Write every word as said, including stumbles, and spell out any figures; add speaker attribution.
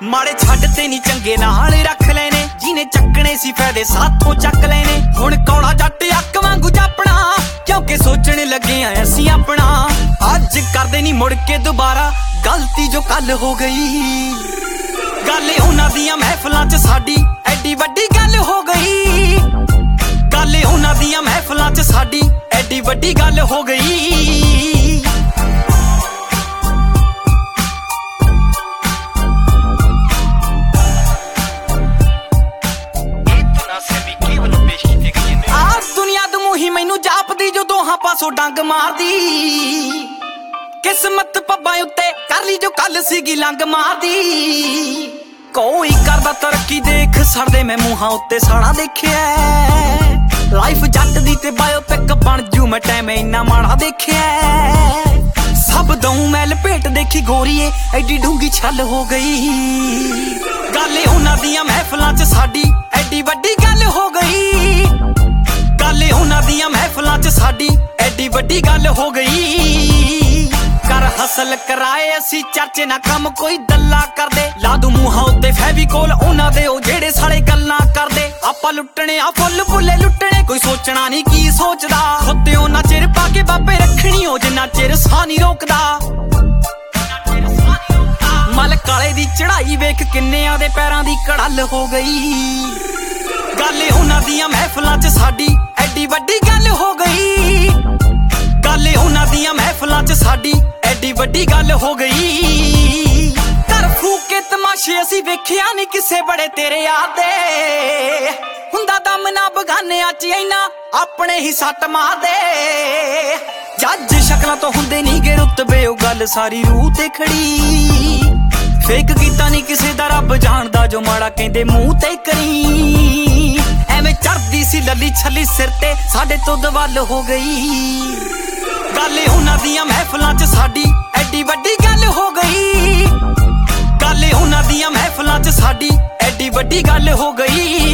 Speaker 1: ਮਾੜੇ ਛੱਡ ਤੇ ਨੀ ਚੰਗੇ ਨਾਲ ਰੱਖ ਲੈਨੇ, ਜਿਹਨੇ ਚੱਕਣੇ ਸੀ ਫਾਇਦੇ ਸਾਥੋਂ ਚੱਕ ਲੈਨੇ। ਹੁਣ ਕੌੜਾ ਜੱਟ ਅੱਕ ਵਾਂਗੂ ਜਾਪਣਾ, ਕਿਉਂਕਿ ਸੋਚਣ ਲੱਗੇ ਆ ਅਸੀਂ ਆਪਣਾ। ਅੱਜ ਕਰਦੇ ਨੀ ਮੁੜ ਕੇ ਦੁਬਾਰਾ ਗਲਤੀ ਜੋ ਕੱਲ ਹੋ ਗਈ। ਗੱਲ ਉਹਨਾਂ ਦੀਆਂ ਮਹਿਫਲਾਂ 'ਚ ਸਾਡੀ ਐਡੀ ਵੱਡੀ ਗੱਲ ਹੋ ਗਈ। ਗੱਲ ਉਹਨਾਂ ਦੀਆਂ ਮਹਿਫਲਾਂ 'ਚ ਸਾਡੀ ਐਡੀ ਵੱਡੀ ਗੱਲ ਹੋ ਗਈ। ਮੈਨੂੰ ਜਾਪਦੀ ਜੋ ਦੋਹਾਂ ਪਾਸੋਂ ਡੰਗ ਮਾਰਦੀ, ਕਿਸਮਤ ਪੱਬਾਂ ਉੱਤੇ ਕਰ ਲਈ ਜੋ ਕੱਲ ਸੀਗੀ ਲੰਗ ਮਾਰਦੀ। ਕੋਈ ਕਰਦਾ ਤਰੱਕੀ ਦੇਖ ਸੜਦੇ ਮੈਂ ਮੂੰਹਾਂ ਉੱਤੇ ਸਾੜਾ ਦੇਖਿਆ। ਲਾਈਫ ਜੱਟ ਦੀ ਤੇ ਬਾਇਓਪਿਕ ਬਣ ਜੂ ਮੈਂ ਟਾਈਮ ਇੰਨਾ ਮਾੜਾ ਦੇਖਿਆ। ਸਭ ਦਊ ਮੈਂ ਲਪੇਟ ਦੇਖੀ ਗੋਰੀਏ ਐਡੀ ਡੂੰਗੀ ਛੱਲ ਹੋ ਗਈ। ਗੱਲ ਉਹਨਾਂ ਦੀਆਂ ਮਹਿਫਲਾਂ 'ਚ ਸਾਡੀ ਐਡੀ ਵੱਡੀ ਗੱਲ ਹੋ ਗਈ। ਗੱਲ ਉਹਨਾਂ ਦੀਆਂ ਮਹਿਫਲਾਂ 'ਚ ਸਾਡੀ ਐਡੀ ਵੱਡੀ ਗੱਲ ਹੋ ਗਈ। ਕਰ ਹਸਲ ਕਰਾਏ ਅਸੀਂ ਚਰਚੇ ਨਾ ਕੰਮ ਕੋਈ ਦੱਲਾ ਕਰਦੇ। ਲਾ ਦੂ ਮੂੰਹਾਂ ਉੱਤੇ ਫੈਵੀਕੋਲ ਉਹਨਾਂ ਦੇ ਉਹ ਜਿਹੜੇ ਸਾਲੇ ਗੱਲਾਂ ਕਰਦੇ। ਆਪਾਂ ਲੁੱਟਣੇ ਆ ਫੁੱਲ ਫੁੱਲੇ ਲੁੱਟਣੇ, ਕੋਈ ਸੋਚਣਾ ਨਹੀਂ ਕੀ ਸੋਚਦਾ। ਉੱਤੇ ਉਹਨਾਂ ਚਿਰ ਪਾ ਕੇ ਬਾਬੇ ਰੱਖਣੀ ਉਹ ਜਿੰਨਾ ਚਿਰ ਸਾਹ ਨਹੀਂ ਰੋਕਦਾ। ਮਲ ਕਾਲੇ ਦੀ ਚੜਾਈ ਵੇਖ ਕਿੰਨਿਆਂ ਦੇ ਪੈਰਾਂ ਦੀ ਕੜਲ ਹੋ ਗਈ। ਗੱਲ ਉਹਨਾਂ ਦੀਆਂ ਮਹਿਫਲਾਂ 'ਚ ਸਾਡੀ ਐਡੀ ਵੱਡੀ ਗੱਲ ਹੋ ਗਈ। ਗੱਲ ਉਹਨਾਂ ਦੀਆਂ ਮਹਿਫਲਾਂ 'ਚ ਸਾਡੀ ਐਡੀ ਵੱਡੀ ਗੱਲ ਹੋ ਗਈ। ਘਰ ਫੂਕ ਕੇ ਤਮਾਸ਼ੇ ਅਸੀਂ ਵੇਖਿਆ ਨਹੀਂ ਕਿਸੇ ਬੜੇ ਤੇਰੇ ਯਾਰ ਦੇ। ਹੁੰਦਾ ਦਮ ਨਾ ਬਗਾਨਿਆਂ 'ਚ ਇੰਨਾ ਆਪਣੇ ਹੀ ਸੱਟ ਮਾਰਦੇ। ਜੱਜ ਸ਼ਕਲਾਂ ਤੋਂ ਹੁੰਦੇ ਨਹੀਂ ਗੇ ਰੁਤਬੇ, ਉਹ ਗੱਲ ਸਾਰੀ ਰੂਹ ਤੇ ਖੜੀ। ਫੇਕ ਕੀਤਾ ਨਹੀਂ ਕਿਸੇ ਦਾ ਰੱਬ ਜਾਣਦਾ, ਜੋ ਮਾੜਾ ਕਹਿੰਦੇ ਮੂੰਹ ਤੇ ਕਰੀ। ਐਵੇਂ ਚੜਦੀ ਸੀ ਲੱਲੀ ਛੱਲੀ ਸਿਰ ਤੇ ਸਾਡੇ ਤੋਂ ਦਵਲ ਹੋ ਗਈ। ਗੱਲ ਉਹਨਾਂ ਦੀਆਂ ਮਹਿਫਲਾਂ 'ਚ ਸਾਡੀ ਐਡੀ ਵੱਡੀ ਗੱਲ ਹੋ ਗਈ। ਗੱਲ ਉਹਨਾਂ ਦੀਆਂ ਮਹਿਫਲਾਂ 'ਚ ਸਾਡੀ ਐਡੀ ਵੱਡੀ ਗੱਲ ਹੋ ਗਈ।